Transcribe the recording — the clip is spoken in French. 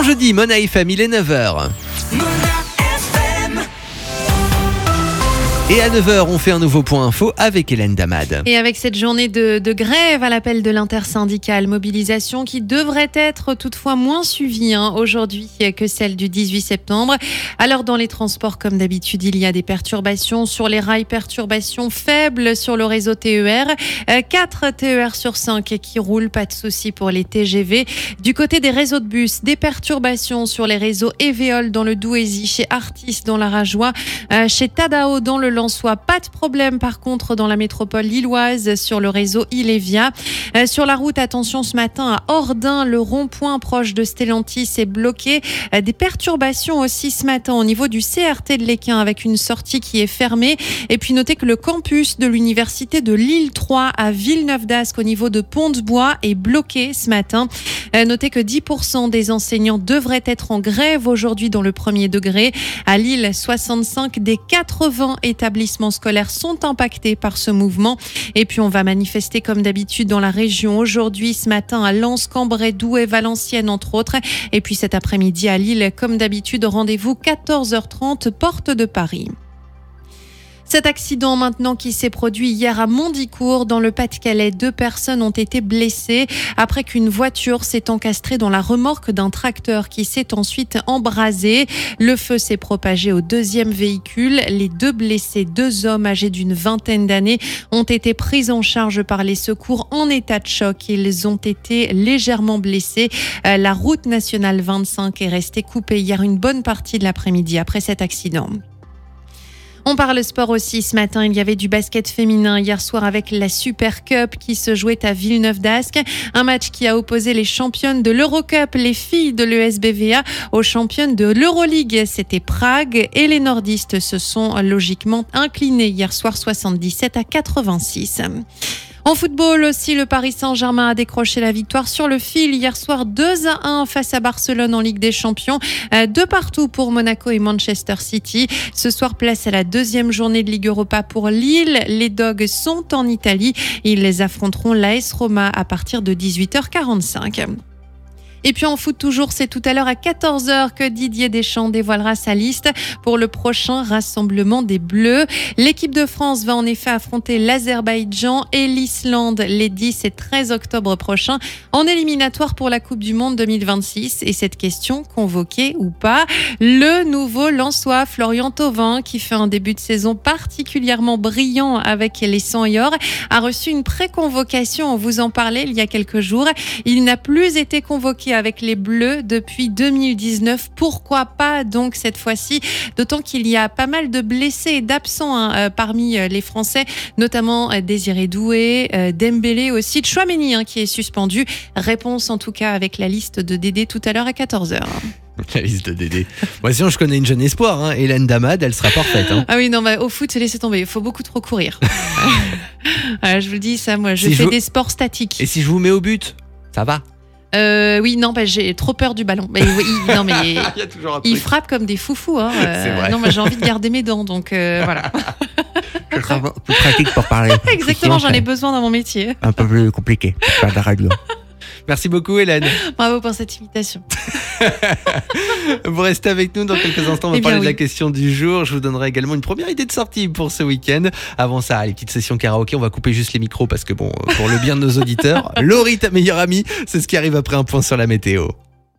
bon jeudi, Mona FM, il est 9h. Et à 9h, on fait un nouveau point info avec Hélène Damad. Et avec cette journée de grève à l'appel de l'intersyndicale, mobilisation qui devrait être toutefois moins suivie aujourd'hui que celle du 18 septembre. Alors dans les transports, comme d'habitude, il y a des perturbations sur les rails, perturbations faibles sur le réseau TER. 4 TER sur 5 qui roulent, pas de souci pour les TGV. Du côté des réseaux de bus, des perturbations sur les réseaux Eveol dans le Douaisis, chez Artis dans la Rajoie, chez Tadao dans le Lensois. Pas de problème par contre dans la métropole lilloise sur le réseau Ilévia. Sur la route, attention ce matin à Ordin, le rond-point proche de Stellantis est bloqué. Des perturbations aussi ce matin au niveau du CRT de l'Équin avec une sortie qui est fermée. Et puis notez que le campus de l'université de Lille 3 à Villeneuve-d'Ascq au niveau de Pont-de-Bois est bloqué ce matin. Notez que 10% des enseignants devraient être en grève aujourd'hui dans le premier degré. À Lille, 65 des 80 établissements scolaires sont impactés par ce mouvement. Et puis on va manifester comme d'habitude dans la région aujourd'hui, ce matin à Lens, Cambrai, Douai, Valenciennes entre autres. Et puis cet après-midi à Lille, comme d'habitude, rendez-vous 14h30, porte de Paris. Cet accident maintenant qui s'est produit hier à Mondicourt dans le Pas-de-Calais. 2 personnes ont été blessées après qu'une voiture s'est encastrée dans la remorque d'un tracteur qui s'est ensuite embrasé. Le feu s'est propagé au 2e véhicule. Les 2 blessés, 2 hommes âgés d'une vingtaine d'années, ont été pris en charge par les secours en état de choc. Ils ont été légèrement blessés. La route nationale 25 est restée coupée hier une bonne partie de l'après-midi après cet accident. On parle sport aussi ce matin. Il y avait du basket féminin hier soir avec la Super Cup qui se jouait à Villeneuve-d'Ascq. Un match qui a opposé les championnes de l'Eurocup, les filles de l'ESBVA, aux championnes de l'Euroleague. C'était Prague et les nordistes se sont logiquement inclinés hier soir 77-86. En football aussi, le Paris Saint-Germain a décroché la victoire sur le fil hier soir 2-1 face à Barcelone en Ligue des Champions. 2 partout pour Monaco et Manchester City. Ce soir, place à la 2e journée de Ligue Europa pour Lille. Les Dogs sont en Italie. Ils les affronteront l'AS Roma à partir de 18h45. Et puis en foot toujours, c'est tout à l'heure à 14h que Didier Deschamps dévoilera sa liste pour le prochain rassemblement des Bleus. L'équipe de France va en effet affronter l'Azerbaïdjan et l'Islande les 10 et 13 octobre prochains en éliminatoire pour la Coupe du Monde 2026. Et cette question, convoqué ou pas, le nouveau Lensois Florian Thauvin, qui fait un début de saison particulièrement brillant avec les 100 et or, a reçu une pré-convocation. On vous en parlait il y a quelques jours. Il n'a plus été convoqué avec les Bleus depuis 2019. Pourquoi pas donc cette fois-ci? D'autant qu'il y a pas mal de blessés et d'absents parmi les Français, notamment Désiré Doué, Dembélé aussi, Tchouaméni qui est suspendu. Réponse en tout cas avec la liste de Dédé tout à l'heure à 14h. La liste de Dédé. Moi, sinon, je connais une jeune espoir. Hélène Damad, elle sera parfaite. Ah oui, non, au foot, laissez tomber. Il faut beaucoup trop courir. Je vous le dis, ça, moi, je fais des sports statiques. Et si je vous mets au but, ça va? Oui, non, j'ai trop peur du ballon. Mais il y a toujours un truc. Il frappe comme des foufous. C'est vrai. Non, j'ai envie de garder mes dents, donc voilà. Je serai plus pratique pour parler. Exactement, j'en ai besoin dans mon métier. Un peu plus compliqué pour faire de la radio. Merci beaucoup Hélène. Bravo pour cette invitation. Vous restez avec nous dans quelques instants, on va parler de la question du jour. Je vous donnerai également une première idée de sortie pour ce week-end. Avant ça, les petites sessions karaoké, on va couper juste les micros parce que pour le bien de nos auditeurs, Laurie, ta meilleure amie, c'est ce qui arrive après un point sur la météo.